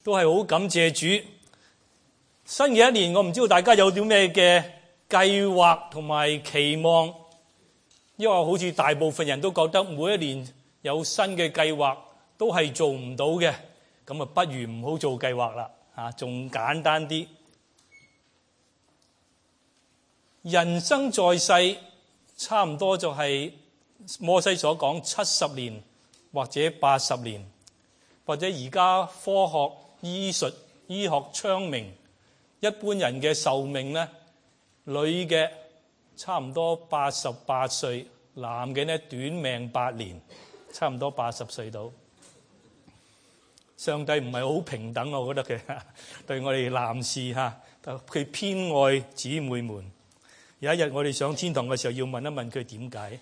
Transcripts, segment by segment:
都係好感謝主。新嘅一年，我唔知道大家有啲咩嘅計劃同埋期望，因為好似大部分人都覺得每一年有新嘅計劃都係做唔到嘅，咁啊不如唔好做計劃啦，仲簡單啲。人生在世，差唔多就係摩西所講70年或者80年，或者而家科學醫學昌明，一般人嘅壽命呢，女嘅差唔多88歲，男嘅呢短命8年，差唔多80歲到。上帝唔係好平等，我覺得佢對我哋男士佢偏愛姊妹們。有一日我哋上天堂嘅時候，要問一問佢點解。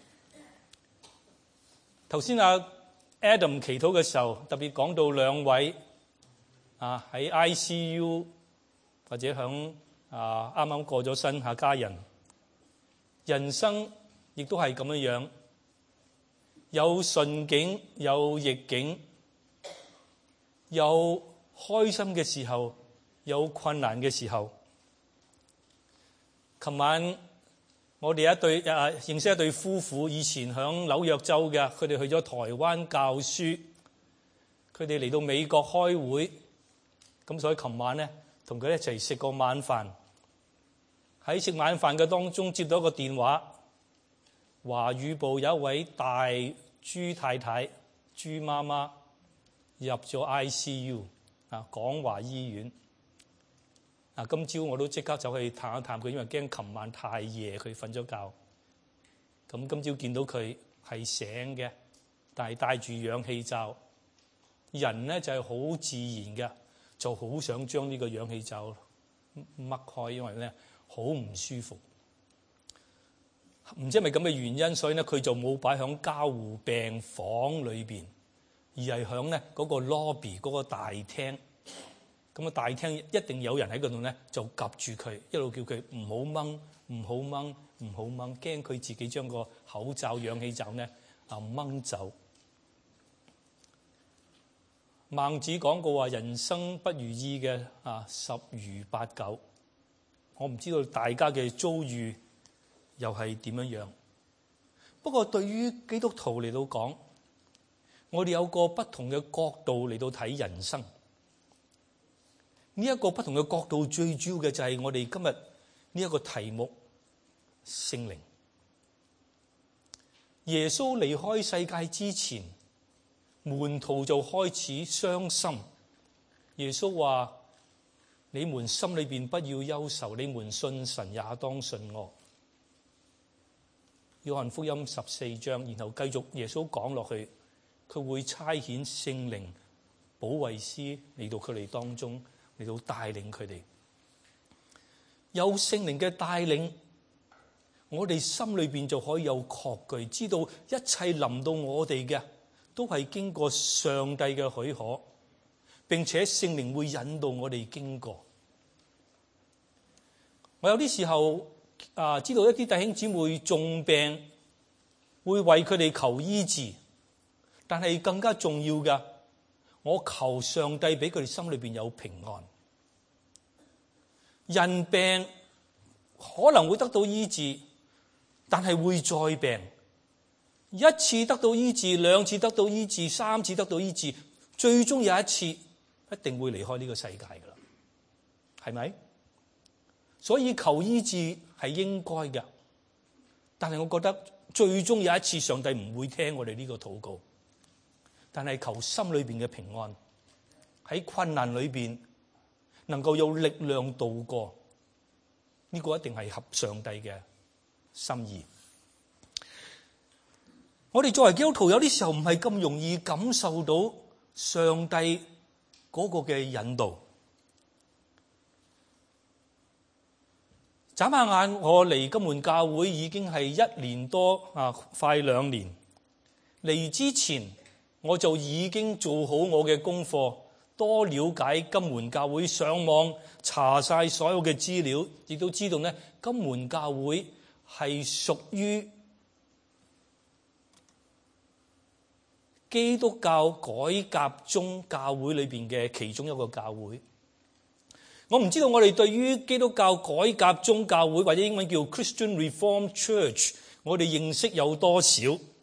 頭先Adam 祈禱嘅時候，特別講到兩位喺 ICU 或者響啱啱過咗身下家人，人生亦都係咁樣，有順境有逆境，有開心嘅時候，有困難嘅時候。琴晚我哋認識一對夫婦，以前響紐約州嘅，佢哋去咗台灣教書，佢哋嚟到美國開會，咁所以琴晚呢同佢一齊食個晚飯。喺食晚飯嘅當中接到一個電話，華語部有一位大朱太太朱媽媽入咗 ICU 廣華醫院。今朝我都即刻走去探一探佢，因為驚琴晚太夜佢瞓咗覺。咁今朝見到佢係醒嘅，但係戴住氧氣罩。人呢就係好自然嘅，就好想將呢個氧氣罩擘開，因為咧好唔舒服。唔知係咪咁嘅原因，所以呢佢就冇擺響加護病房裏邊，而係響呢嗰個 lobby 嗰個大廳。咁啊，大廳一定有人喺嗰度咧，就夾住佢，一路叫佢唔好掹，唔好掹，唔好掹，驚佢自己將個口罩、氧氣罩咧掹走。孟子講過話：人生不如意嘅十如八九。我唔知道大家嘅遭遇又係點樣。不過對於基督徒嚟到講，我哋有個不同嘅角度嚟到睇人生。呢一個不同嘅角度，最主要嘅就係我哋今日呢一個題目聖靈。耶穌離開世界之前，門徒就開始傷心。耶穌話：你們心裏邊不要憂愁，你們信神也當信我。約翰福音14章，然後繼續耶穌講落去，佢會差遣聖靈保惠師嚟到佢哋當中，嚟到帶領佢哋。有聖靈嘅帶領，我哋心裏邊就可以有確據，知道一切臨到我哋嘅都係經過上帝嘅許可，並且聖靈會引導我哋經過。我有啲時候知道一啲弟兄姊妹重病，會為佢哋求醫治，但係更加重要嘅，我求上帝俾佢哋心裏邊有平安。人病可能會得到醫治，但係會再病。一次得到醫治，兩次得到醫治，三次得到醫治，最終有一次一定會離開呢個世界噶啦，係咪？所以求醫治係應該嘅，但係我覺得最終有一次上帝唔會聽我哋呢個禱告。但係求心裏邊嘅平安，喺困難裏邊能夠有力量度過，呢個一定係合上帝嘅心意。我哋作為基督徒，有啲時候唔係咁容易感受到上帝嗰個嘅引導。眨下眼，我嚟金門教會已經係1年多快2年。嚟之前我就已經做好我嘅功課，多了解金門教會，上網查晒所有嘅資料，亦都知道呢金門教會係屬於基督教改革宗教會裏邊嘅其中一個教會。我唔知道我哋對於基督教改革宗教會或者英文叫 Christian Reformed Church， 我哋認識有多少？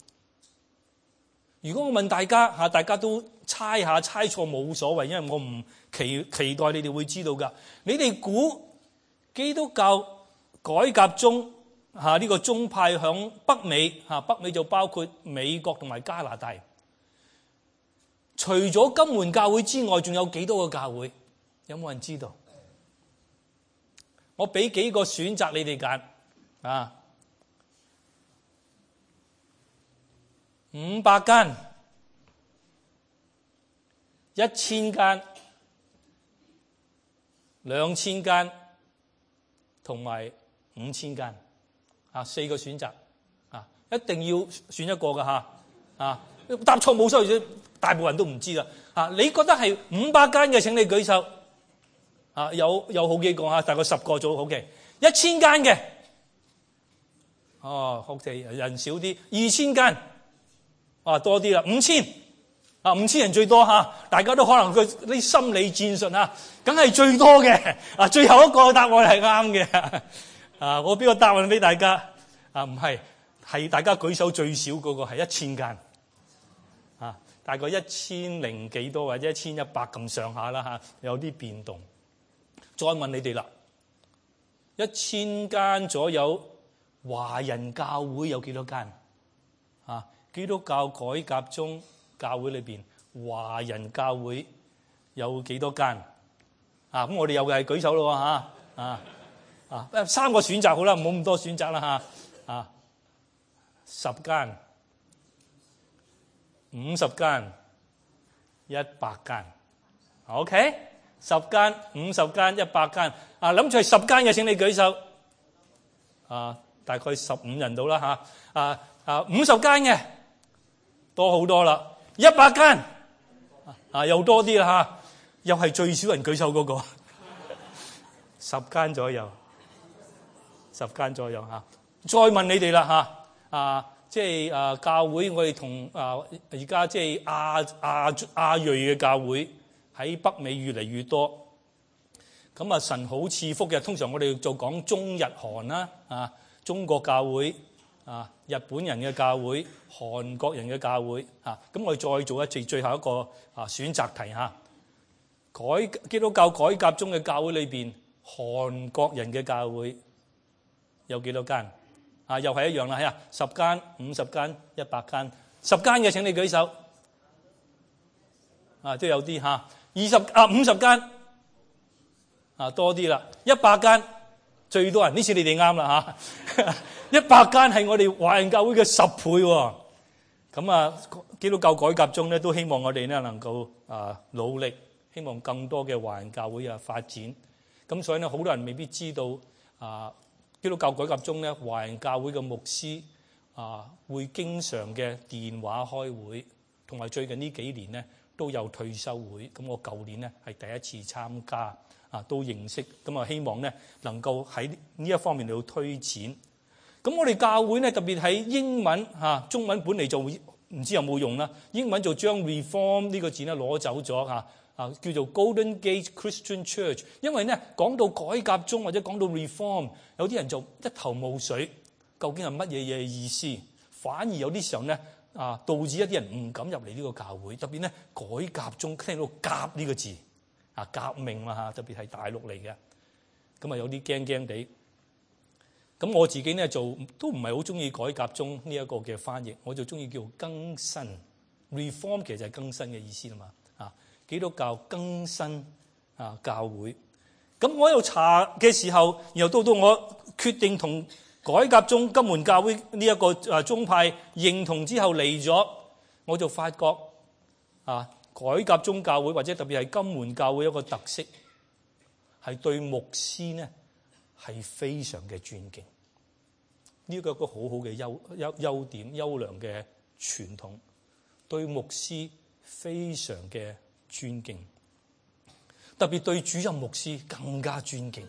如果我問大家，大家都猜下，猜錯冇所謂，因為我唔期待你哋會知道㗎。你哋估基督教改革宗呢個宗派響北美，北美就包括美國同埋加拿大，除咗金門教會之外，仲有幾多個教會？有冇人知道？我俾幾個選擇你哋揀，500間、1000間、2000間同埋5000間，4個選擇一定要選一個㗎答錯冇所謂，大部分人都唔知㗎你覺得係500間嘅，請你舉手。有好幾個大概10個組好嘅，1000間嘅，好似人少啲，2000間，多啲啦，5000人最多大家都可能啲心理戰術梗係最多嘅，最後一個答案係啱嘅，我俾個答案俾大家，唔係大家舉手最少嗰個係1000間，大概1000幾多或者1100咁上下啦有啲變動。再問你哋啦，1000間左右華人教會有幾多間？基督教改革宗教會裏邊華人教會有幾多間？咁我哋有嘅係舉手咯3個選擇好啦，唔好咁多選擇啦10間、50間、100間 ，OK？ 10間、50間、100間，諗住係10間嘅，請你舉手。大概15人到啦50間嘅多好多啦，100間又多啲啦又係最少人舉手嗰個，10間左右，10間左右再問你哋啦即係教會，我哋同而家即係亞裔嘅教會。喺北美越嚟越多，咁神好賜福嘅。通常我哋就講中日韓啦，中國教會日本人嘅教會、韓國人嘅教會咁我哋再做一次最後一個選擇題基督教改革中嘅教會裏邊，韓國人嘅教會有幾多間？又係一樣啦10間、50間、100間，10間嘅請你舉手。都有啲50間多啲啦，100間最多人，呢次你哋啱啦100間係我哋華人教會嘅10倍喎。咁基督教改革中咧，都希望我哋咧能夠努力，希望更多嘅華人教會發展。咁所以咧，好多人未必知道基督教改革中咧，華人教會嘅牧師會經常嘅電話開會，同埋最近呢幾年咧都有退休會。咁我舊年咧係第一次參加，都認識。咁希望咧能夠喺呢一方面嚟到推展。咁我哋教會咧特別喺英文中文本嚟就唔知有冇用啦。英文就將 reform 呢個字咧攞走咗叫做 Golden Gate Christian Church。因為咧講到改革中或者講到 reform， 有啲人就一頭霧水，究竟係乜嘢意思？反而有啲時候咧導致一啲人唔敢入嚟呢個教會。特別咧改革中聽到革呢個字革命嘛特別係大陸嚟嘅，咁有啲驚驚地。咁我自己咧就都唔係好中意改革中呢一個嘅翻譯，我就中意叫更新 reform， 其實係更新嘅意思啦嘛。基督教更新教會。咁我喺度查嘅時候，然後到我決定同改革中金門教會呢一個宗派認同之後嚟咗，我就發覺改革中教會或者特別係金門教會一個特色係對牧師呢係非常嘅尊敬。呢個一個好好嘅優點、優良嘅傳統，對牧師非常嘅尊敬，特別對主任牧師更加尊敬。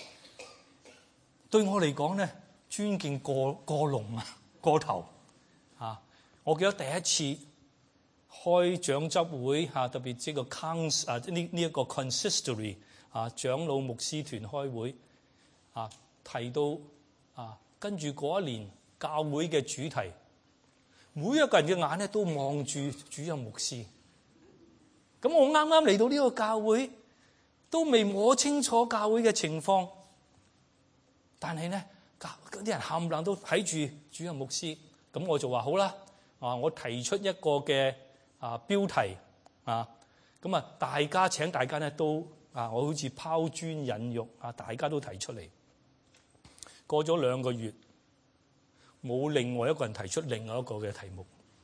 對我嚟講咧，尊敬過龍過頭我記得第一次開長執會特別即個 council 呢一個 consistory 長老牧師團開會提到跟住嗰一年教會嘅主題，每一個人嘅眼咧都望住主任牧師。咁我啱啱嚟到呢個教會，都未摸清楚教會嘅情況，但係咧嗰啲人冚唪唥都睇住主任牧師。咁我就話好啦，我提出一個嘅標題咁請大家咧都我好似拋磚引玉大家都提出嚟。過咗2個月，冇另外一個人提出另外一個嘅題目。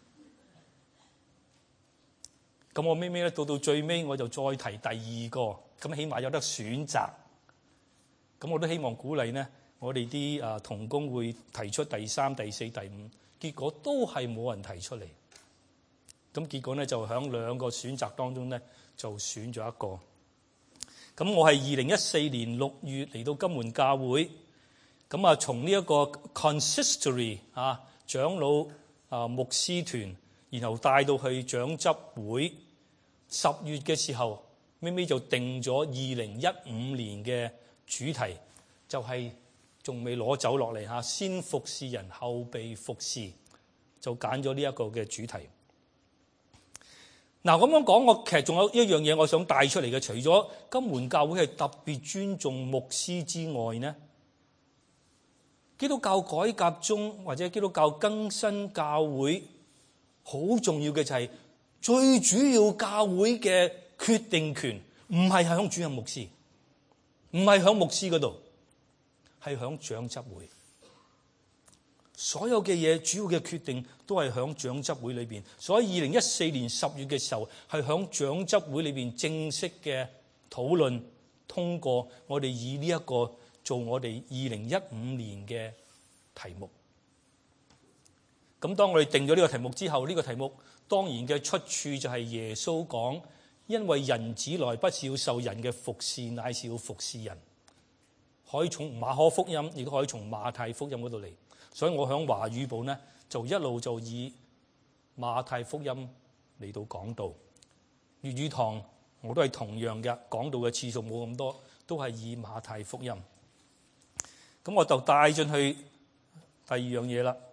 咁我尾咧到最尾我就再提第2個，咁起碼有得選擇。咁我都希望鼓勵呢，我哋啲同工會提出第3、第4、第5，結果都係冇人提出嚟。咁結果咧就喺2個選擇當中咧就選咗一個。咁我係2014年6月嚟到金門教會，咁從呢一個 consistory 長老牧師團，然後帶到去長執會。10月嘅時候，尾就定咗2015年嘅主題，就係仲未攞走落嚟先服侍人後被服侍，就揀咗呢一個嘅主題。嗱，咁樣講，我其實仲有一樣嘢我想帶出嚟嘅，除咗金門教會係特別尊重牧師之外呢，基督教改革中或者基督教更新教會好重要嘅就係最主要教會嘅決定權唔係響主任牧師，唔係響牧師嗰度，係響長執會。所有嘅嘢主要嘅決定都係響長執會裏邊。所以2014年10月嘅時候係響長執會裏邊正式嘅討論通過，我哋以呢一個做我哋2015年嘅題目。咁當我哋定咗呢個題目之後，呢個題目當然嘅出處就係耶穌講，因為人子來不是要受人嘅服侍，乃是要服侍人。可以從馬可福音，亦都可以從馬太福音嗰度嚟。所以我響華語部呢，就一路就以馬太福音嚟到講道。粵語堂我都係同樣嘅，講道嘅次數冇咁多，都係以馬太福音。咁我就帶進去第2樣嘢啦。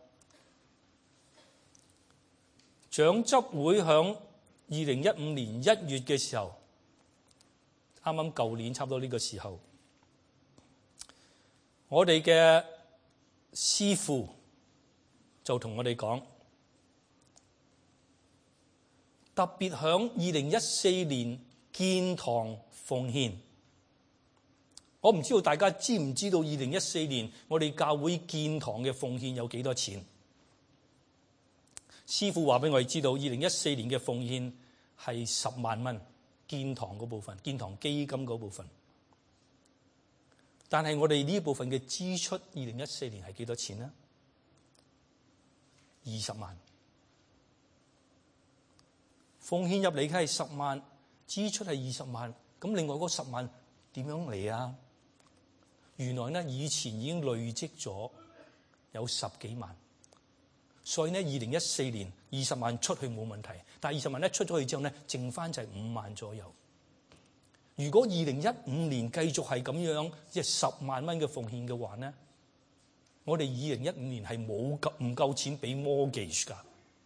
長執會響2015年1月嘅時候，啱啱舊年差唔多呢個時候，我哋嘅師父就同我哋講，特別響2014年建堂奉獻。我唔知道大家知唔知道2014年我哋教會建堂嘅奉獻有幾多錢？師父話俾我哋知道，2014年嘅奉獻係10萬蚊，建堂嗰部分，建堂基金嗰部分。但係我哋呢部分嘅支出，2014年係幾多錢呢？20萬。奉獻入嚟嘅係10萬，支出係20萬。咁另外嗰10萬點樣嚟啊？原來呢，以前已經累積咗有10幾萬。所以呢，2014年20萬出去冇問題，但係20萬一出咗去之後呢，剩翻就係5萬左右。如果2015年繼續係咁樣，即係10萬蚊嘅奉獻嘅話呢，我哋2015年係唔夠錢俾 mortgage 㗎。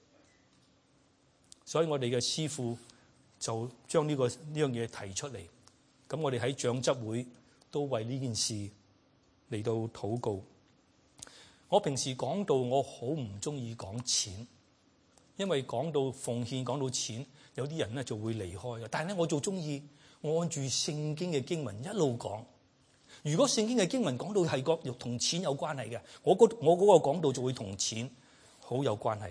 所以我哋嘅師父就將呢樣嘢提出嚟。咁我哋喺長執會都為呢件事嚟到禱告。我平時講到我好唔中意講錢，因為講到奉獻講到錢，有啲人咧就會離開嘅。但係咧，我就中意按住聖經嘅經文一路講。如果聖經嘅經文講到係同錢有關係嘅，我嗰個講道就會同錢好有關係。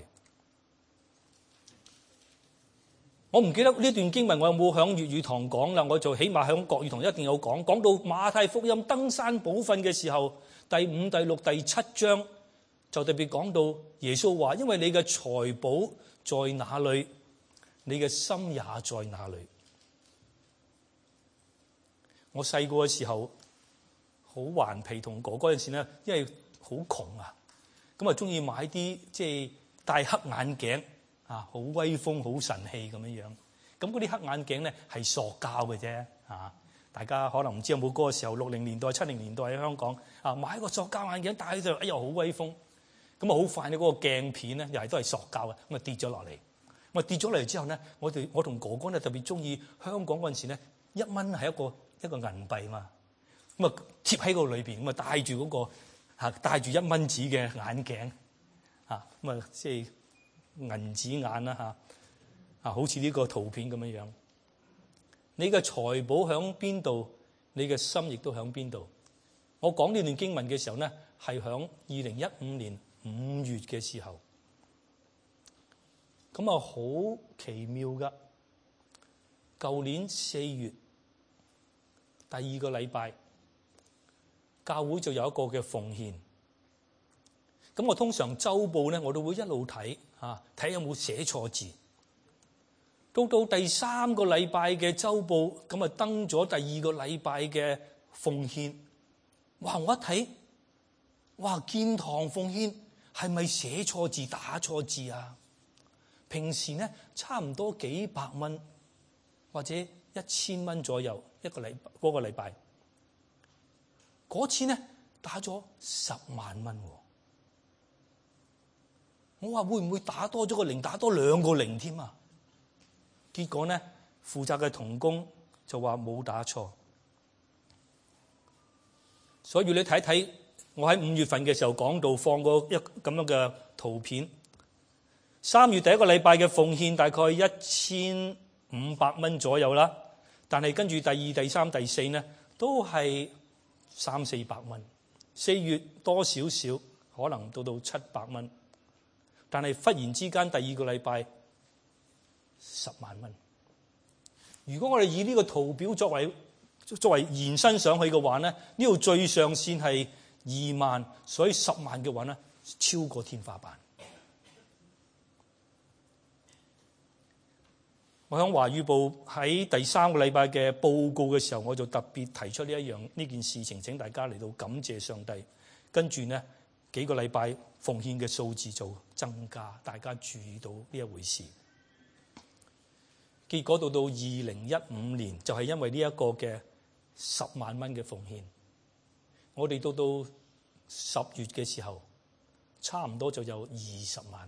我唔記得呢段經文我有冇響粵語堂講啦，我就起碼響國語堂一定有講。講到馬太福音登山寶訓嘅時候，第5、第6、第7章就特別講到耶穌話，因為你嘅財寶在哪裏，你嘅心也在哪裏。我細個嘅時候好頑皮，同哥哥嗰陣時咧，因為好窮啊，咁啊中意買啲即係戴黑眼鏡啊，好威風好神氣咁樣樣。咁嗰啲黑眼鏡咧係塑膠嘅啫啊！大家可能唔知有冇嗰個時候60年代70年代喺香港啊，買個塑膠眼鏡戴喺度，哎呀好威風。咁啊好快咧，嗰個鏡片咧又係都係塑膠嘅，咁啊跌咗落嚟。咁啊跌咗落嚟之後咧，我同哥哥咧特別中意香港嗰陣時咧，1蚊係一個銀幣嘛。咁啊貼喺個裏邊，咁啊戴住嗰個戴住1蚊紙嘅眼鏡啊，咁啊即係銀紙眼啦好似呢個圖片咁樣樣。你嘅財寶響邊度，你嘅心亦都響邊度。我講呢段經文嘅時候咧，係響2015年5月嘅時候，咁啊好奇妙噶。舊年4月第2個禮拜，教會就有一個嘅奉獻。咁我通常週報咧，我都會一路睇睇有冇寫錯字。到第3個禮拜嘅週報，咁啊登咗第2個禮拜嘅奉獻。哇！我一睇，哇！建堂奉獻係咪寫錯字打錯字啊？平時咧差唔多幾百蚊或者1000蚊左右一個禮嗰個禮拜，嗰次咧打咗10萬蚊。我話會唔會打多咗個零，打多2個零添啊？結果咧，負責嘅同工就話冇打錯。所以你睇睇，我喺5月份嘅時候講到放過一咁樣嘅圖片。3月第一個禮拜嘅奉獻大概1500蚊左右啦，但係跟住第2、第3、第4呢都係300-400蚊。4月多少少，可能到700蚊。但係忽然之間第2個禮拜10萬蚊。如果我哋以呢個圖表作為延伸上去嘅話咧，呢度最上線係2萬，所以10萬嘅話咧超過天花板。我喺華語部喺第3個禮拜嘅報告嘅時候，我就特別提出呢件事情，請大家嚟到感謝上帝。跟住呢幾個禮拜奉獻嘅數字就增加，大家注意到呢一回事。結果到2015年，就係因為呢一個嘅10萬蚊嘅奉獻，我哋到10月嘅時候，差唔多就有20萬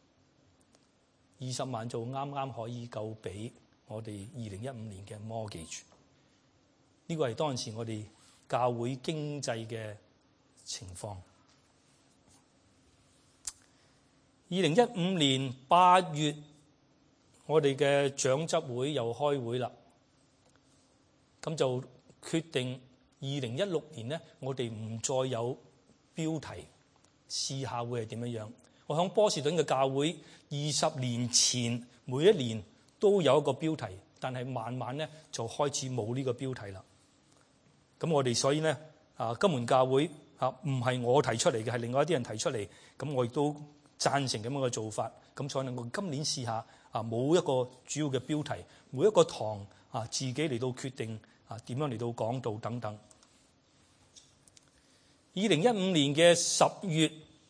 ，20萬就啱啱可以夠俾我哋2015年嘅 mortgage。呢個係當時我哋教會經濟嘅情況。2015年8月。我哋嘅長執會又開會啦，咁就決定2016年呢，我哋唔再有標題，試下會係點樣樣。我響波士頓嘅教會20年前每一年都有一個標題，但係慢慢呢就開始冇呢個標題啦。咁我哋所以呢金門教會唔係我提出嚟嘅，係另外一啲人提出嚟，咁我亦都贊成咁樣嘅做法。咁所以我今年試下冇一個主要嘅標題，每一個堂自己嚟到決定點樣嚟到講道等等。2015年嘅10月，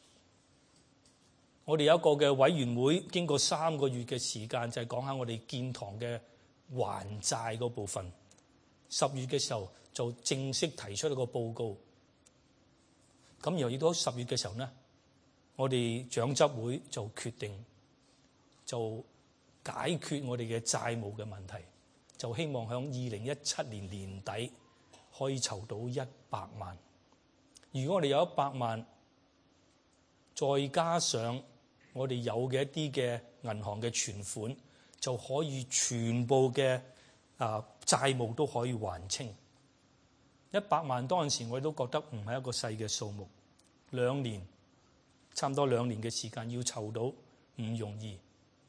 我哋有一個嘅委員會，經過3個月嘅時間，就係講下我哋建堂嘅還債嗰部分。10月嘅時候就正式提出一個報告。咁然後亦都10月嘅時候呢，我哋長執會就決定就解決我哋嘅債務嘅問題，就希望喺2017年年底可以籌到100萬。如果我哋有100萬，再加上我哋有嘅一啲嘅銀行嘅存款，就可以全部嘅債務都可以還清。100萬當陣時我哋都覺得唔係一個細嘅數目，2年差唔多2年嘅時間要籌到唔容易。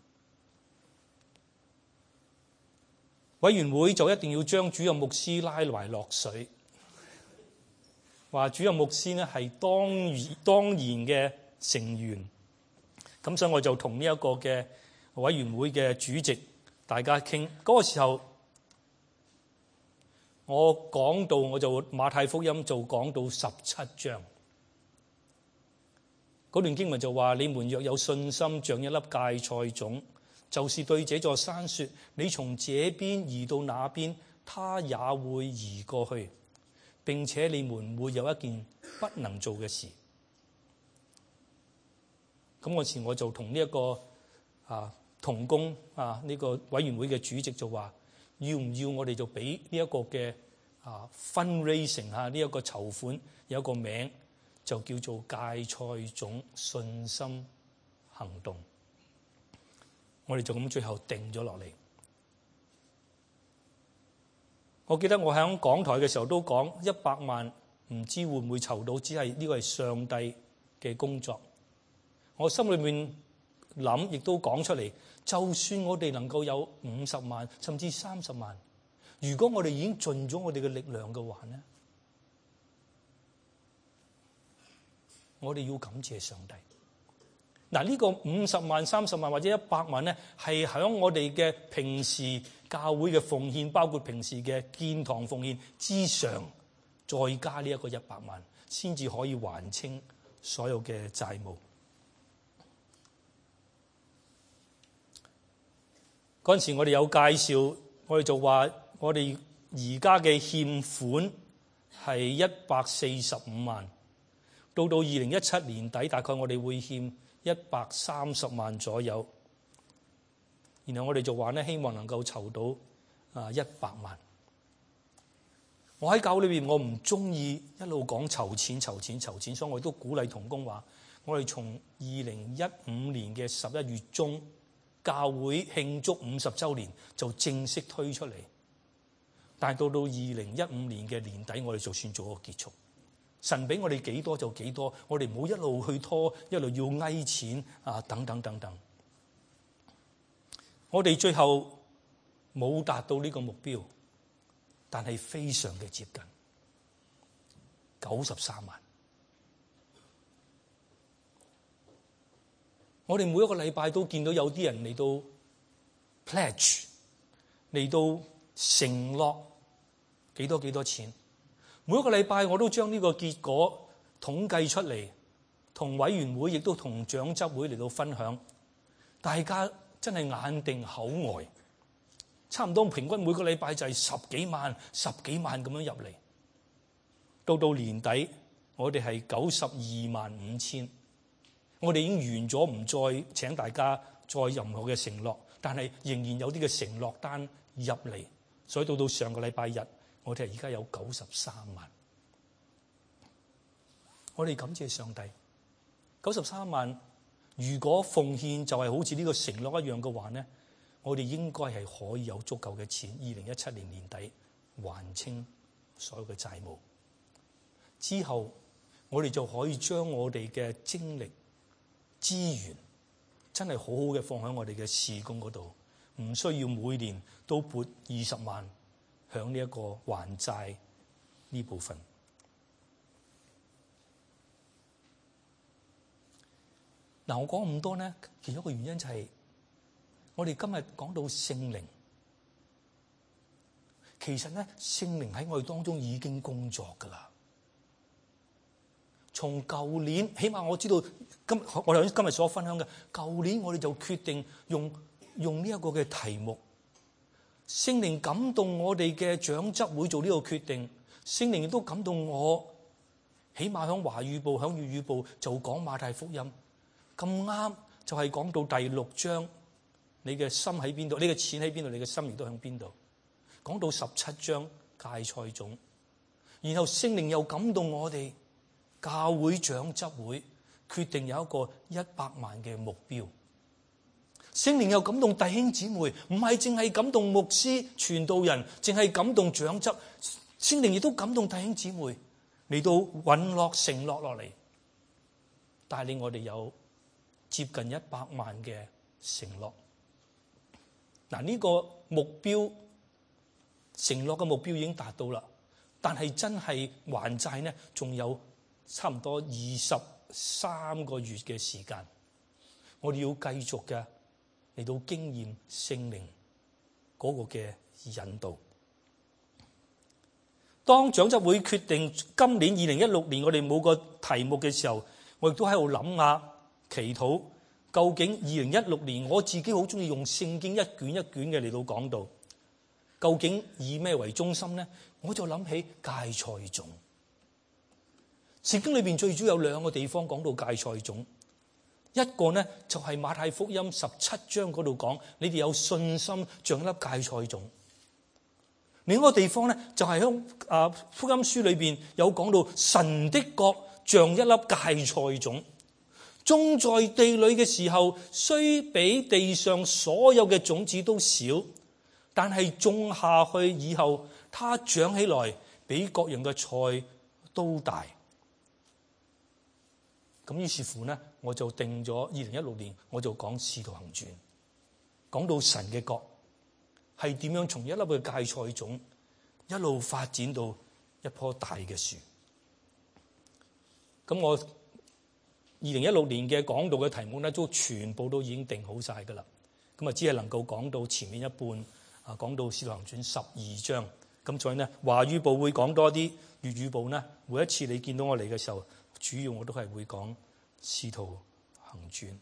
委員會就一定要將主任牧師拉埋落水，話主任牧師呢係當然嘅成員。咁所以我就同呢一個嘅委員會嘅主席大家傾。嗰個時候我講到，我就馬太福音就講到17章。嗰嗰段經文就話：你們若有信心，像一粒芥菜種，就是對這座山說：你從這邊移到那邊，它也會移過去。並且你們會有一件不能做嘅事。咁嗰時我就同呢一個同工呢個委員會嘅主席就話：要唔要我哋就俾呢一個嘅fundraising 呢一個籌款有一個名，就叫做芥菜種信心行動。我哋就咁最後定咗落嚟。我記得我喺講台嘅時候都講100萬，唔知會唔會籌到，只係呢個係上帝嘅工作。我心裏面諗，亦都講出嚟，就算我哋能夠有50萬甚至30萬，如果我哋已經盡咗我哋嘅力量嘅話呢，我哋要感謝上帝。嗱，呢個50萬、30萬或者100萬呢，係響我哋嘅平時教會嘅奉獻，包括平時嘅建堂奉獻之上，再加呢一個100萬，先至可以還清所有嘅債務。嗰陣時我哋有介紹，我哋就話我哋而家嘅欠款係145萬，到2017年底大概我哋會欠130萬左右，然後我哋就話呢，希望能夠籌到100萬。我喺教會裏邊，我唔中意一路講籌錢，所以我都鼓勵同工話，我哋從2015年嘅11月中，教會慶祝50週年就正式推出嚟，但係到2015年嘅年底，我哋就算做個結束。神俾我哋幾多就幾多，我哋唔好一路去拖，一路要翳錢等等。我哋最後冇達到呢個目標，但係非常嘅接近93萬。我哋每一個禮拜都見到有啲人嚟到 pledge， 嚟到承諾幾多錢。每一個禮拜我都將呢個結果統計出嚟，同委員會亦都同長執會嚟到分享。大家真係眼定口呆，差唔多平均每個禮拜就係10幾萬咁樣入嚟。到年底，我哋係92萬5千。我哋已經完咗，唔再請大家再任何嘅承諾，但係仍然有啲嘅承諾單入嚟。所以到上個禮拜日，我哋而家有93萬。我哋感謝上帝，93萬。如果奉獻就係好似呢個承諾一樣嘅話呢，我哋應該係可以有足夠嘅錢，2017年年底還清所有嘅債務。之後我哋就可以將我哋嘅精力資源真係好好嘅放喺我哋嘅事工嗰度，唔需要每年都撥20萬響呢一個還債呢部分。嗱，我講咁多呢，其中一個原因就係我哋今日講到聖靈，其實呢，聖靈喺我哋當中已經工作噶啦。從舊年，起碼我知道我哋今日所分享嘅，舊年我哋就決定用呢一個嘅題目，聖靈感動我哋嘅長執會做呢個決定，聖靈亦都感動我，起碼響華語部、響粵語部就講馬太福音，咁啱就係講到第6章，你嘅心喺邊度，你嘅錢喺邊度，你嘅心亦都響邊度。講到17章芥菜種，然後聖靈又感動我哋。教會長執會決定有一個100萬嘅目標，聖靈又感動弟兄姊妹，唔係淨係感動牧師傳道人，淨係感動長執，聖靈亦都感動弟兄姊妹嚟到允諾承諾落嚟，帶領我哋有接近100萬嘅承諾。嗱，呢個目標承諾嘅目標已經達到啦，但係真係還債呢，仲有差唔多23個月嘅時間，我哋要繼續嘅嚟到經驗聖靈嗰個嘅引導。當長執會決定今年2016年我哋冇個題目嘅時候， 我亦都喺度諗下祈禱，究竟2016年我自己好中意用聖經一卷一卷嘅嚟到講道，究竟以咩為中心呢？我就諗起芥菜種。聖經裏邊最主要有兩個地方講到芥菜種，一個呢就係馬太福音17章嗰度講，你哋有信心像一粒芥菜種。另一個地方呢就係喺福音書裏邊有講到神的國像一粒芥菜種，種在地裏嘅時候，雖比地上所有嘅種子都少，但係種下去以後，它長起來比各樣嘅菜都大。咁於是乎呢，我就定咗2016年，我就講《使徒行傳》，講到神嘅國係點樣從一粒嘅芥菜種一路發展到一棵大嘅樹。咁我2016年嘅講道嘅題目呢，都全部都已經定好晒噶啦。咁啊，只係能夠講到前面一半啊，講到《使徒行傳》12章。咁所以呢，華語部會講多啲，粵語部呢，每一次你見到我嚟嘅時候，主要我都係會講《使徒行傳》。《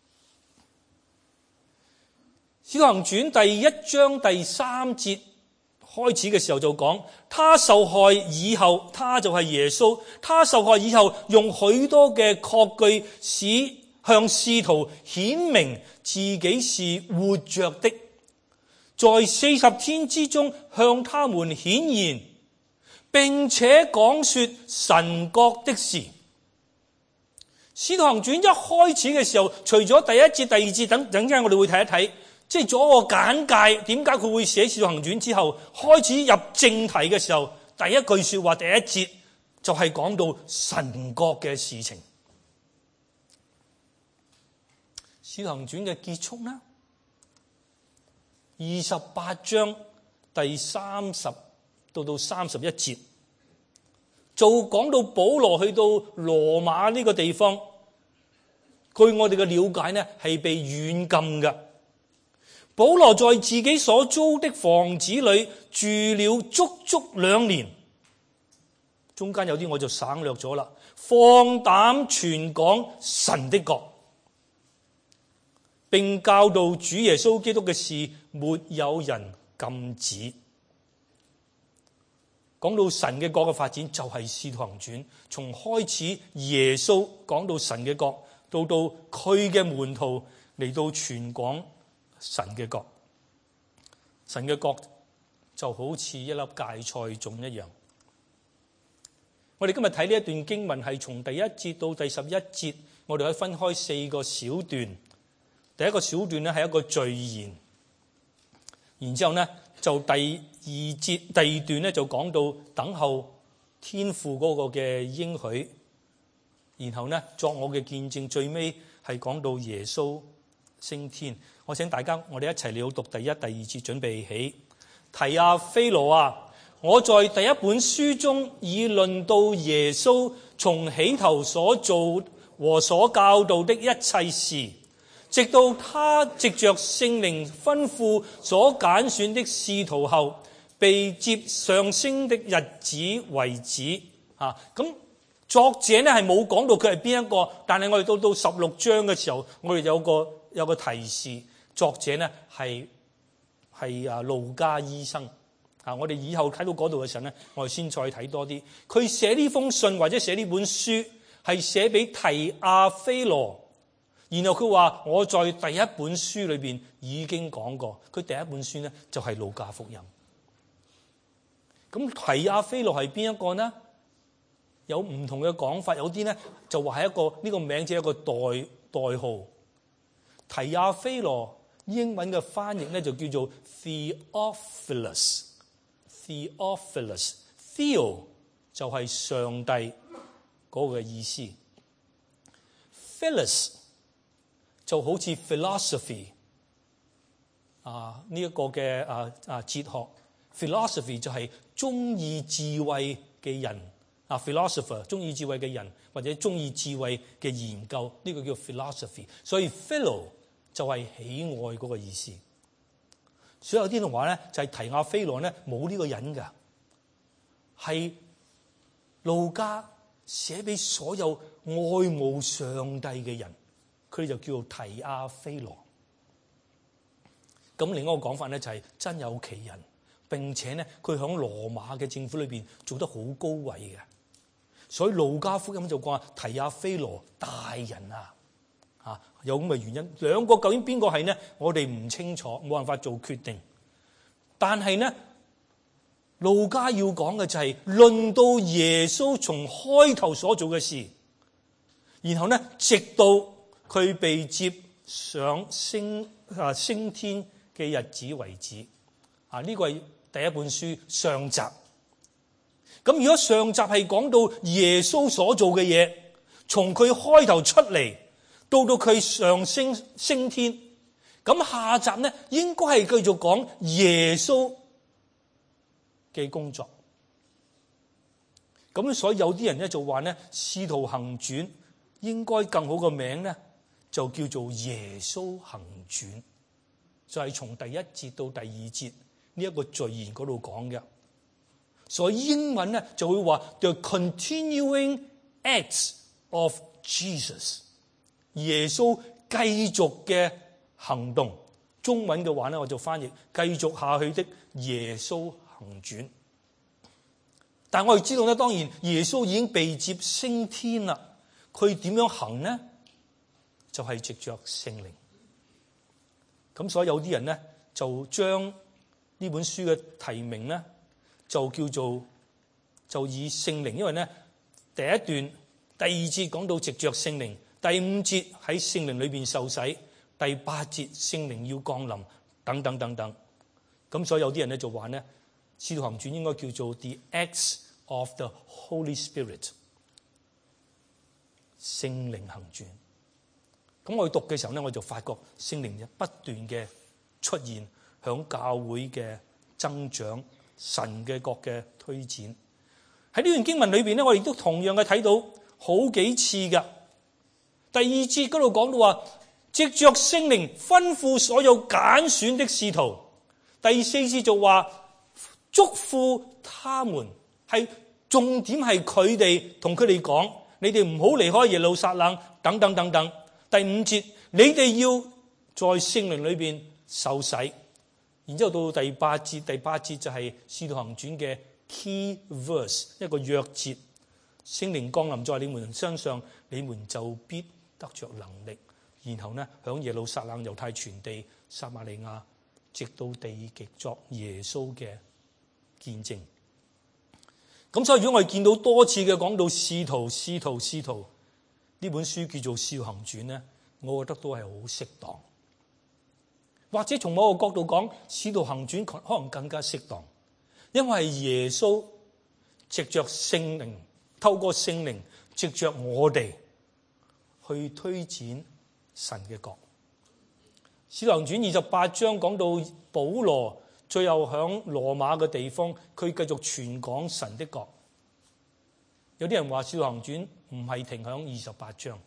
使徒行傳》第1章第3節開始嘅時候就講，他受害以後，他就係耶穌，他受害以後，用許多嘅確據使向使徒顯明自己是活着的，在40天之中向他們顯現，並且講說神國的事。使徒行傳一開始嘅時候，除咗第1節、第2節等陣我哋會睇一睇，即係做一個簡介，點解佢會寫使徒行傳之後，開始入正題嘅時候，第一句說話第1節就係講到神國嘅事情。使徒行傳嘅結束呢，28章第30到31節，就講到保羅去到羅馬呢個地方，據我哋嘅了解呢，係被軟禁嘅。保羅在自己所租的房子裏住了足足2年，中間有啲我就省略咗啦。放膽傳講神的國，並教導主耶穌基督嘅事，沒有人禁止。講到神嘅國嘅發展，就係使徒行傳，從開始耶穌講到神嘅國，到佢嘅門徒嚟到傳講神嘅國。神嘅國就好似一粒芥菜種一樣。我哋今日睇呢一段經文係從第1節到第11節，我哋可以分開4個小段。第一個小段呢係一個序言，然之後呢就第二段呢就講到等候天父嗰個嘅應許，然後呢作我嘅見證，最尾係講到耶穌升天。我請大家我哋一齊嚟讀第1、第2節，準備起。提阿非羅啊，我在第一本書中已論到耶穌從起頭所做和所教導的一切事，直到他藉着聖靈吩咐所揀選的使徒後被接上升的日子為止。咁作者呢係冇講到佢係邊一個，但係我哋到16章嘅時候，我哋有個提示，作者呢係路加醫生。我哋以後睇到嗰度嘅時候呢，我哋先再睇多啲。佢寫呢封信或者寫呢本書係寫俾提阿非羅，然後佢話我在第一本書裏邊已經講過，佢第一本書呢就係路加福音。咁提阿非羅係邊一個呢？有唔同嘅講法，有啲呢就話係一個呢個名，只係一個代號。提阿非羅英文嘅翻譯呢就叫做 Theophilus。Theo 就係上帝嗰個意思。Philos 就好似 philosophy 呢一個嘅哲學。Philosophy 就係中意智慧嘅人philosopher 中意智慧嘅人，或者中意智慧嘅研究，呢個叫 philosophy。所以 philo 就係喜愛嗰個意思。所以有啲人話咧，就係提阿非羅咧冇呢個人㗎，係路加寫俾所有愛慕上帝嘅人，佢哋就叫做提阿非羅。咁另一個講法咧就係真有其人，並且咧佢響羅馬嘅政府裏邊做得好高位嘅，所以路加福音就講提阿非羅大人啊，有咁嘅原因。兩個究竟邊個係呢？我哋唔清楚，冇辦法做決定。但係呢，路加要講嘅就係論到耶穌從開頭所做嘅事，然後呢直到佢被接上升天嘅日子為止。呢個係第一本書上集。咁如果上集係講到耶穌所做嘅嘢，從佢開頭出嚟到佢上升天，咁下集呢應該係繼續講耶穌嘅工作。咁所以有啲人咧就話呢，《使徒行傳》應該更好嘅名呢，就叫做《耶穌行傳》，就係從第一節到第二節呢一個序言嗰度講嘅。所以英文呢就會話 The Continuing Acts of Jesus， 耶穌繼續嘅行動。中文嘅話呢，我就翻譯繼續下去的耶穌行傳。但我哋知道呢，當然耶穌已經被接升天啦，佢點樣行呢？就係藉着聖靈。咁所以有啲人呢就將呢本書嘅題名呢就叫做就以聖靈，因為呢第一段第二節講到藉着聖靈，第五節喺聖靈裏邊受洗，第八節聖靈要降臨，等等等等。咁所以有啲人咧就話呢，使徒行傳應該叫做 The Acts of the Holy Spirit， 聖靈行傳。咁我讀嘅時候呢，我就發覺聖靈不斷嘅出現響教會嘅增長，神嘅國嘅推展。喺呢段經文裏邊呢，我亦都同樣嘅睇到好幾次㗎。第二節嗰度講到話，藉着聖靈吩咐所有揀選的使徒。第四節就話囑咐他們，係重點係佢哋同佢哋講，你哋唔好離開耶路撒冷，等等等等。第五節，你哋要在聖靈裏邊受洗。然之後到第八節，第八節就係使徒行傳嘅 key verse， 一個約節，聖靈降臨在你們身上，你們就必得着能力。然後呢，響耶路撒冷、猶太全地、撒瑪利亞，直到地極作耶穌嘅見證。咁所以如果我哋見到多次嘅講到使徒呢本書叫做《使徒行傳》呢，我覺得都係好適當。或者從某個角度講，《使徒行傳》可能更加適當，因為耶穌藉着聖靈，透過聖靈藉着我哋去推展神嘅國。《使徒行傳》28章講到保羅最後響羅馬嘅地方，佢繼續傳講神的國。有啲人話《使徒行傳》唔係停響28章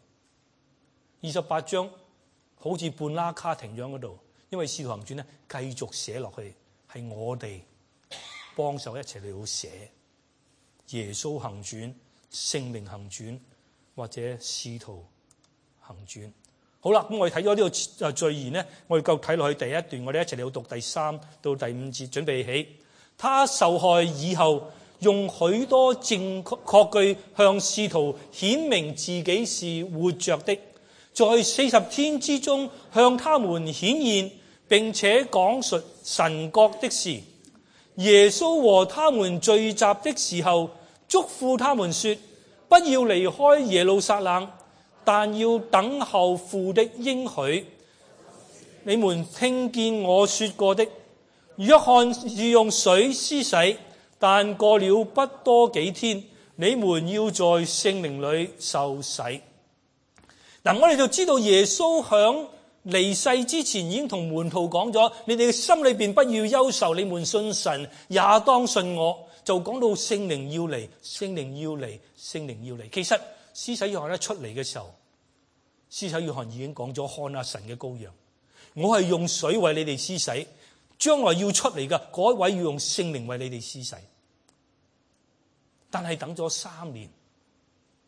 ，28章好似半拉卡停咗嗰度，因為《使徒行傳》咧繼續寫落去，係我哋幫手一齊嚟到寫耶穌行傳、聖靈行傳或者使徒行傳。好啦，咁我哋睇咗呢個序言呢，我哋繼續睇落去第一段，我哋一齊嚟到讀第3到第5節，準備起。他受害以後，用許多證據向使徒顯明自己是活着的，在40天之中向他們顯現，並且講述神國的事。耶穌和他們聚集的時候，囑咐他們說：不要離開耶路撒冷，但要等候父的應許。你們聽見我說過的，約翰是用水施洗，但過了不多幾天，你們要在聖靈裏受洗。嗱，我哋就知道耶穌響離世之前已經同門徒講咗，你哋嘅心裏邊不要憂愁，你們信神也當信我。就講到聖靈要嚟，聖靈要嚟，聖靈要嚟。其實施洗約翰一出嚟嘅時候，施洗約翰已經講咗，看下神嘅羔羊，我係用水為你哋施洗，將來要出嚟嘅嗰一位要用聖靈為你哋施洗。但係等咗3年，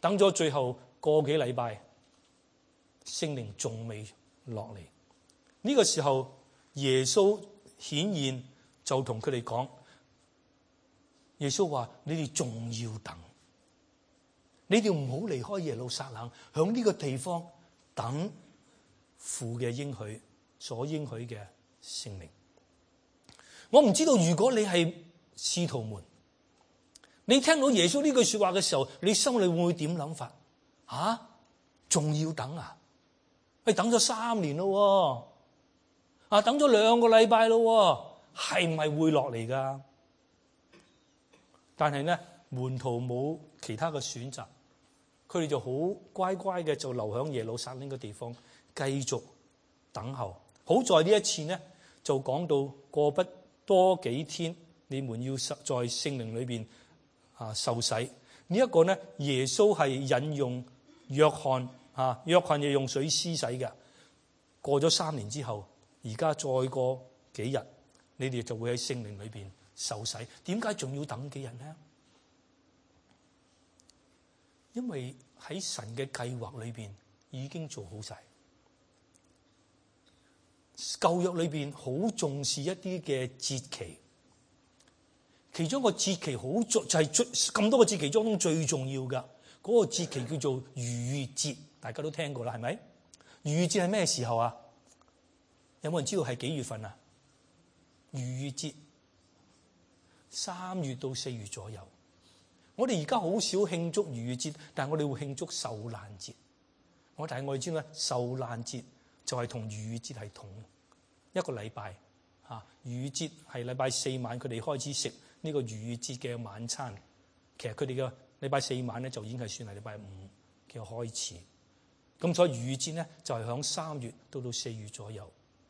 等咗最後個幾禮拜，聖靈仲未落嚟。呢個時候耶穌顯現就同佢哋講，耶穌話：你哋仲要等，你哋唔好離開耶路撒冷，響呢個地方等父嘅應許，所應許嘅聖靈。我唔知道如果你係使徒們，你聽到耶穌呢句說話嘅時候，你心裏會唔會點諗法？仲要等啊？等咗3年咯，等咗2個禮拜咯，係咪會落嚟噶？但係呢，門徒冇其他嘅選擇，佢哋就好乖乖嘅就留喺耶路撒冷嘅地方，繼續等候。好在呢一次呢，就講到過不多幾天，你們要在聖靈裏邊受洗。呢一個呢，耶穌係引用約翰，約翰又用水施洗嘅。過咗3年之後，而家再過幾日，你哋就會喺聖靈裏邊受洗。點解仲要等幾日呢？因為喺神嘅計劃裏邊已經做好晒。舊約裏邊好重視一啲嘅節期，其中一個節期好就係咁多個節期中最重要嘅嗰個節期叫做逾越節，大家都聽過啦，係咪？逾越節係咩時候啊？有冇人知道係幾月份啊？逾越節3月到4月左右。我哋而家好少慶祝逾越節，但係我哋會慶祝受難節。但係我哋知道咧，受難節就係同逾越節係同一個禮拜。逾越節係禮拜4晚，佢哋開始食呢個逾越節嘅晚餐。其實佢哋嘅禮拜4晚咧就已經係算係禮拜5嘅開始。咁所以逾越節咧就係響3月到4月左右。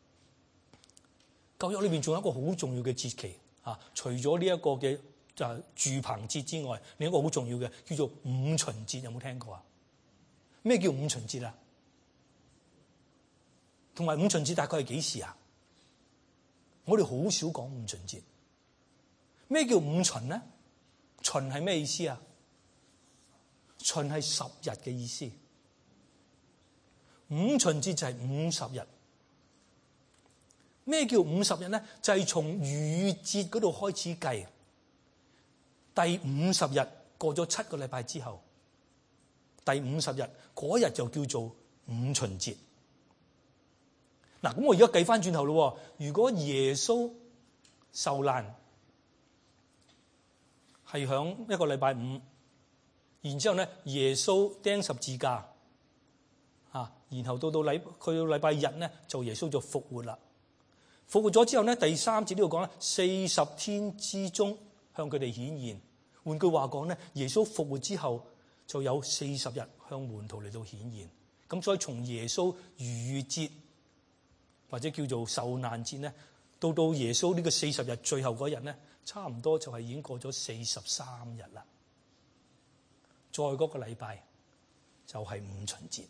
舊約裏邊仲有一個好重要嘅節期，除咗呢一個嘅住棚節之外，另一個好重要嘅叫做五旬節，有冇聽過啊？咩叫五旬節啊？同埋五旬節大概係幾時啊？我哋好少講五旬節。咩叫五旬呢？旬係咩意思啊？旬係10日嘅意思。五旬節就係50日。咩叫50日呢？就係從逾越節嗰度開始計，第50日過咗7個禮拜之後，第50日嗰日就叫做五旬節。嗱，咁我而家計翻轉頭咯。如果耶穌受難係響一個禮拜5，然之後咧耶穌釘十字架，然後到禮拜日咧就耶穌就復活啦。復活咗之後咧，第3節呢度講咧，40天之中向佢哋顯現。換句話講咧，耶穌復活之後就有40日向門徒嚟到顯現。咁所以從耶穌逾越節或者叫做受難節咧，到耶穌呢個40日最後嗰日咧，差唔多就係已經過咗43日啦。再嗰個禮拜就係五旬節。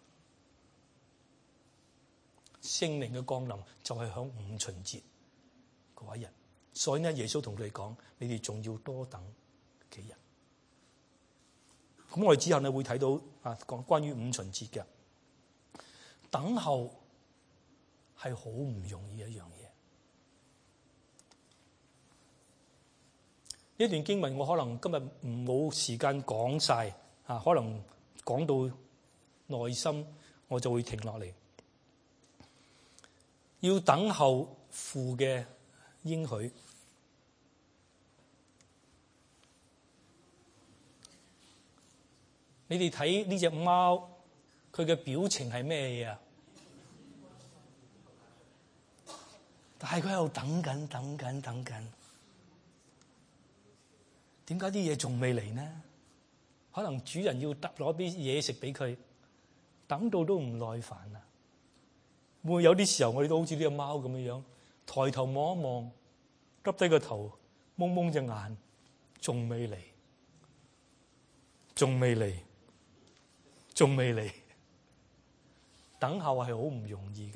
聖靈嘅降臨就係響五旬節嗰一日，所以呢，耶穌同佢哋講：你哋仲要多等幾日。咁我哋之後呢會睇到講關於五旬節嘅等候係好唔容易一樣嘢。呢段經文我可能今日冇時間講晒，可能講到內心我就會停落嚟。要等候父嘅應許。你哋睇呢隻貓，佢嘅表情係咩嘢啊？但係佢喺度等緊。點解啲嘢仲未嚟呢？可能主人要攞啲嘢食俾佢，等到都唔耐煩啦。會有啲時候我哋都好似呢隻貓咁樣，抬頭望一望，耷低個頭，蒙蒙隻眼，仲未嚟。等候係好唔容易噶。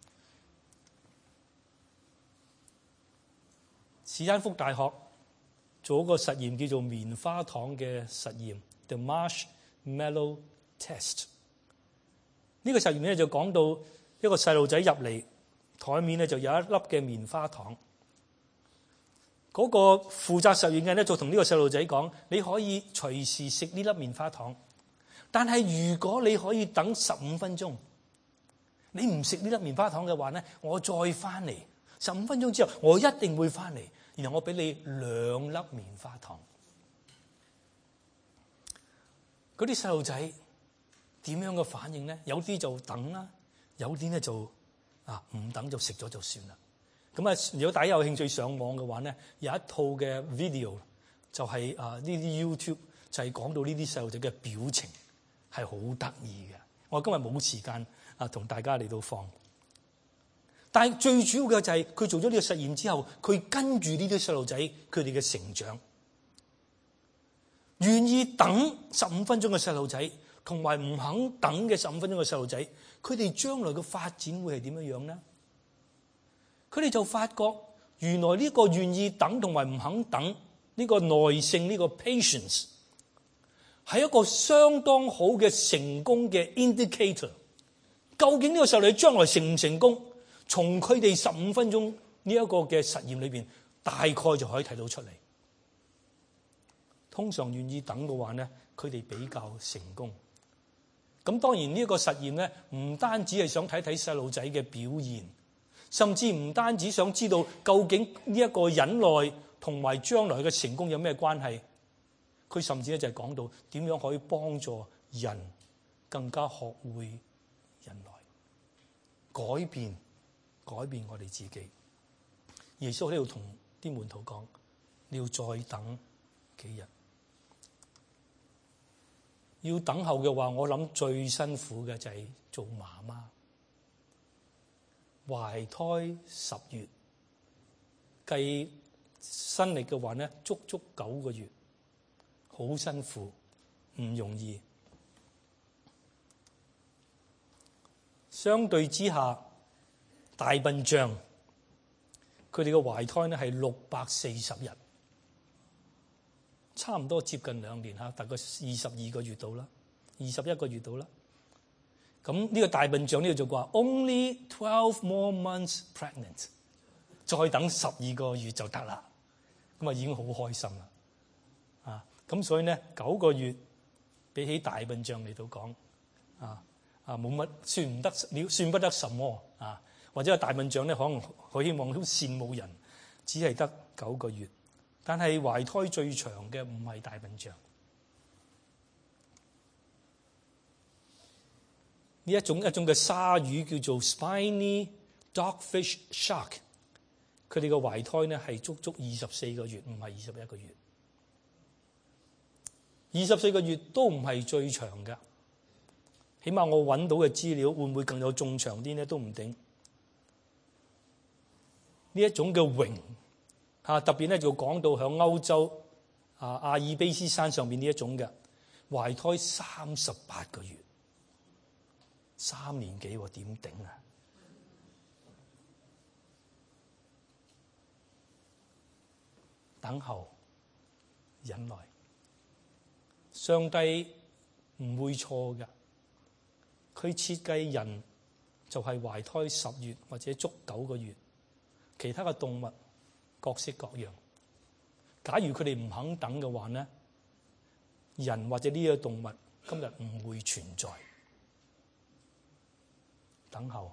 史丹福大學做一個實驗叫做棉花糖嘅實驗 ，The Marshmallow Marshmallow Test。呢個實驗咧就講到一個細路仔入嚟，台面咧就有一粒嘅棉花糖。嗰個負責實驗嘅咧就同呢個細路仔講：你可以隨時食呢粒棉花糖，但係如果你可以等15分鐘，你唔食呢粒棉花糖嘅話咧，我再翻嚟15分鐘之後，我一定會翻嚟，然後我俾你2粒棉花糖。嗰啲細路仔點樣嘅反應咧？有啲就等啦，有啲咧就唔等就食咗就算啦。咁啊，如果大家有興趣上網嘅話咧，有一套嘅 video 就係呢啲 YouTube 就係講到呢啲細路仔嘅表情係好得意嘅。我今日冇時間同大家嚟到放，但係最主要嘅就係佢做咗呢個實驗之後，佢跟住呢啲細路仔佢哋嘅成長，願意等15分鐘嘅細路仔，同埋唔肯等嘅15分鐘嘅細路仔，佢哋將來嘅發展會係點樣樣呢？佢哋就發覺，原來呢個願意等同埋唔肯等呢個耐性，呢個 patience 係一個相當好嘅成功嘅 indicator。究竟呢個細路仔將來成唔成功？從佢哋15分鐘呢一個嘅實驗裏邊，大概就可以睇到出嚟。通常願意等嘅話咧，佢哋比較成功。咁當然呢一個實驗咧，唔單止係想睇睇細路仔嘅表現，甚至唔單止想知道究竟呢一個忍耐同埋將來嘅成功有咩關係。佢甚至咧就係講到點樣可以幫助人更加學會忍耐，改變我哋自己。耶穌喺度同啲門徒講：你要再等幾日。要等候嘅話，我諗最辛苦嘅就係做媽媽，懷胎10月，計新曆嘅話咧，足足9個月，好辛苦，唔容易。相對之下，大笨象佢哋嘅懷胎咧係640日。差唔多接近2年，大概22個月到啦，21個月到啦。咁呢個大笨象呢度就話 only 12 more months pregnant， 再等12個月就得啦。咁啊已經好開心啦。咁所以呢9個月比起大笨象嚟到講，冇乜算不得什麼啊。或者大笨象咧可能佢希望好羨慕人，只係得9個月。但係懷胎最長嘅唔係大笨象，呢一種嘅鯊魚叫做 Spiny Dogfish Shark， 佢哋嘅懷胎呢係足足24個月，唔係21個月。24個月都唔係最長嘅，起碼我揾到嘅資料會唔會更有仲長啲呢？都唔定。呢一種嘅榮。特別咧就講到響歐洲阿爾卑斯山上邊呢一種嘅懷胎38個月，3年幾點頂啊？等候忍耐，上帝唔會錯嘅。佢設計人就係懷胎10月或者足9個月，其他嘅動物各式各樣。假如佢哋唔肯等嘅話呢，人或者呢個動物今日唔會存在。等候，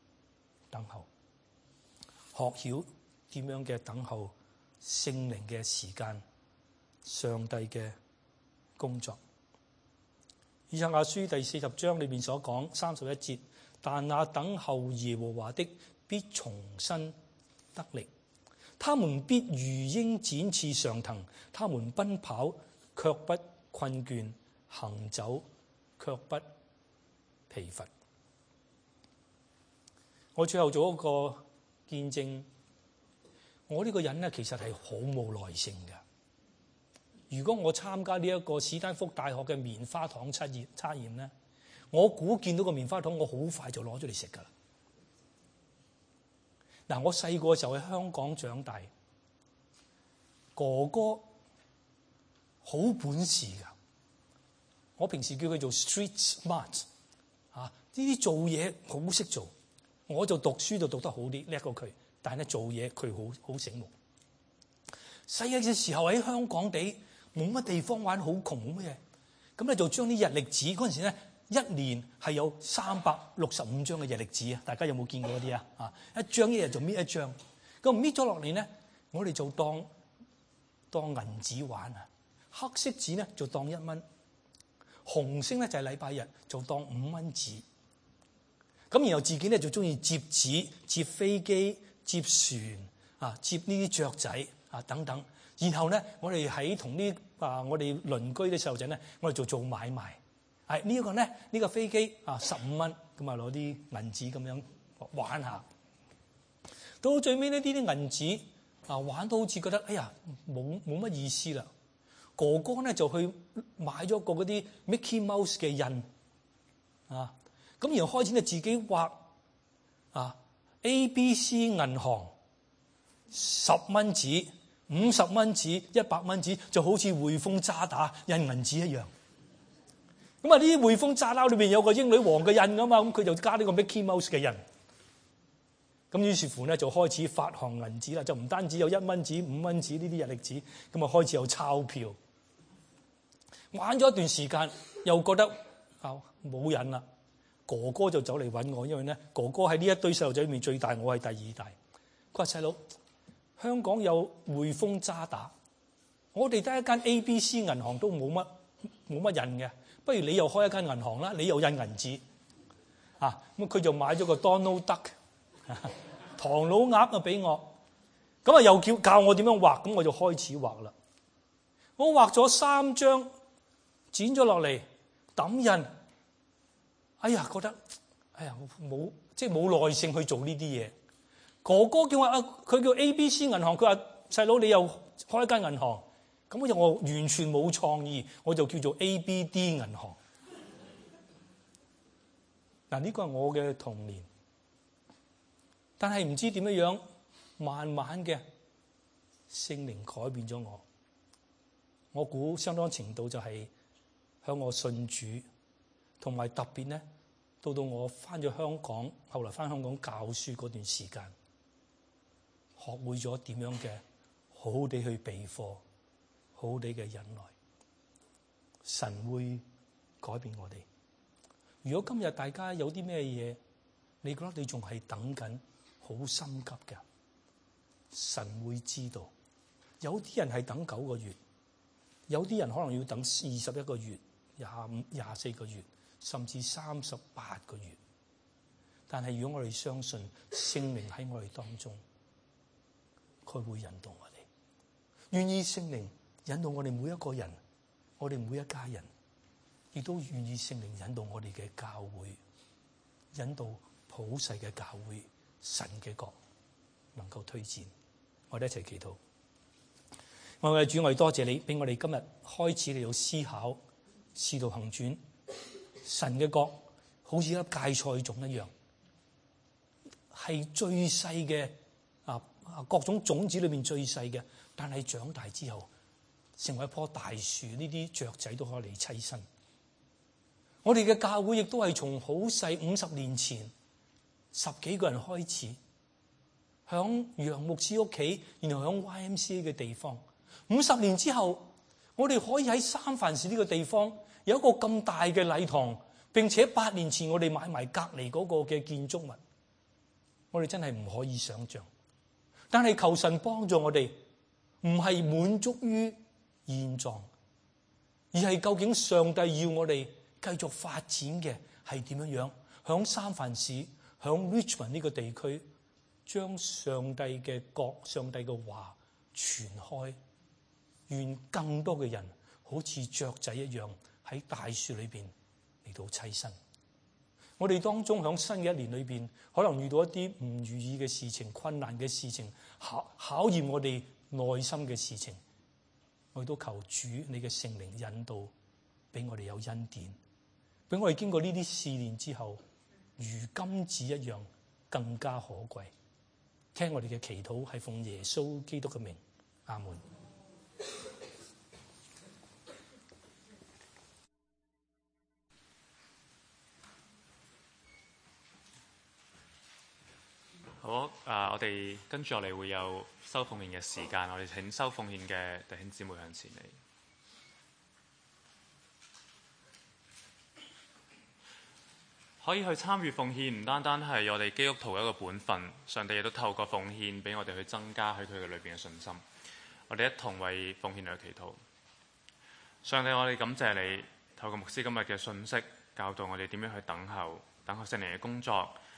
學曉點樣嘅等候聖靈嘅時間，上帝嘅工作。以賽亞書第40章裏面所講31節，但那等候耶和華的必重新得力。他們必如鷹展翅上騰，他們奔跑卻不困倦，行走卻不疲乏。我最後做一個見證，我呢個人呢其實係好冇耐性嘅。如果我參加呢一個史丹福大學嘅棉花糖測驗呢，我估見到個棉花糖，我好快就攞咗嚟食㗎啦。嗱，我細個嘅時候喺香港長大，哥哥好本事㗎， 我平時叫佢做 street smart 呢啲做嘢好識做，我就讀書就讀得好啲，叻過佢，但係咧做嘢佢好醒目。細個嘅時候喺香港地冇乜地方玩，好窮冇乜嘢，咁咧就將啲日曆紙嗰陣時咧，一年係有365張嘅日曆紙啊！大家有冇見過嗰啲啊？一張一日就搣一張，咁搣咗落嚟咧，我哋就當銀紙玩啊！黑色紙咧就當1蚊，紅色咧就係禮拜日就當5蚊紙。咁然後自己咧就中意摺紙、摺飛機、摺船摺呢啲雀仔等等。然後咧，我哋喺同我哋鄰居啲細路仔咧，我哋就做買賣。呢一個咧，呢個飛機15蚊，咁攞啲銀紙咁樣玩下。到最尾呢啲銀紙玩到好似覺得哎呀冇乜意思啦。哥哥咧就去買咗個嗰啲 Mickey Mouse 嘅印咁然後開始咧自己畫ABC 銀行10蚊紙、50蚊紙、100蚊紙，就好似匯豐渣打印銀紙一樣。咁呢啲匯豐渣打裏邊有個英女王嘅印噶嘛，咁佢就加呢個 Mickey Mouse 嘅印。咁於是乎咧就開始發行銀紙啦，就唔單止有1蚊紙、5蚊紙呢啲日曆紙，咁開始有鈔票。玩咗一段時間，又覺得冇癮啦。哥哥就走嚟揾我，因為咧哥哥喺呢一堆細路仔裏面最大，我係第2大。佢話細佬，香港有匯豐渣打，我哋得一間 ABC 銀行都冇乜印嘅，不如你又開一間銀行啦，你又印銀紙咁佢就買咗個 Donald Duck 唐老鴨俾我，咁又教我點樣畫，咁我就開始畫啦。我畫咗3張，剪咗落嚟抌印。覺得冇耐性去做呢啲嘢。哥哥叫我佢叫 ABC 銀行，佢話細佬你又開一間銀行，咁我完全冇創意，我就叫做 ABD 銀行。呢個係我嘅童年，但係唔知點樣，慢慢嘅聖靈改變咗我。我估相當程度就係向我信主，同埋特別咧，到我翻咗香港，後來翻香港教書嗰段時間，學會咗點樣嘅好好地去備課，好好地嘅忍耐。神會改變我哋。如果今日大家有啲咩嘢，你覺得你仲係等緊，好心急嘅，神會知道。有啲人係等9個月，有啲人可能要等21個月、25、24個月，甚至38個月。但係如果我哋相信聖靈喺我哋當中，佢會引導我哋，願意聖靈引導我哋每一個人，我哋每一家人，亦都願意聖靈引導我哋嘅教會，引導普世嘅教會，神嘅國能夠推薦。我哋一齊祈禱。我哋主，我哋多謝你，俾我哋今日開始嚟到思考《使徒行傳》，神嘅國好似一粒芥菜種一樣，係最細嘅各種種子裏面最細嘅，但係長大之後成為一棵大樹，呢啲雀仔都可以嚟棲身。我哋嘅教會亦都係從好細50年前10幾個人開始，響楊牧師屋企，然後響 YMCA 嘅地方。50年之後，我哋可以喺三藩市呢個地方有一個咁大嘅禮堂，並且8年前我哋買埋隔離嗰個嘅建築物，我哋真係唔可以想象。但係求神幫助我哋，唔係滿足於現狀，而係究竟上帝要我哋繼續發展嘅係點樣？響三藩市，響 Richmond 呢個地區，將上帝嘅國、上帝嘅話傳開，願更多嘅人好似雀仔一樣喺大樹裏邊嚟到棲身。我哋當中響新嘅一年裏邊，可能遇到一啲唔如意嘅事情、困難嘅事情、考驗我哋內心嘅事情，我亦都求主你嘅聖靈引導，俾我哋有恩典，俾我哋經過呢啲試煉之後，如金子一樣更加可貴。聽我哋嘅祈禱係奉耶穌基督嘅名，阿門。 我哋跟住落嚟會有收奉獻嘅時間，我哋請收奉獻嘅弟兄姊妹向前嚟。可以去參與奉獻，唔單單係我哋基督徒一個本分，上帝亦都透過奉獻俾我哋去增加喺佢嘅裏邊嘅信心。我哋一同為奉獻嚟祈禱。上帝，我哋感謝你透過牧師今日嘅信息，教導我哋點樣去等候聖靈嘅工作，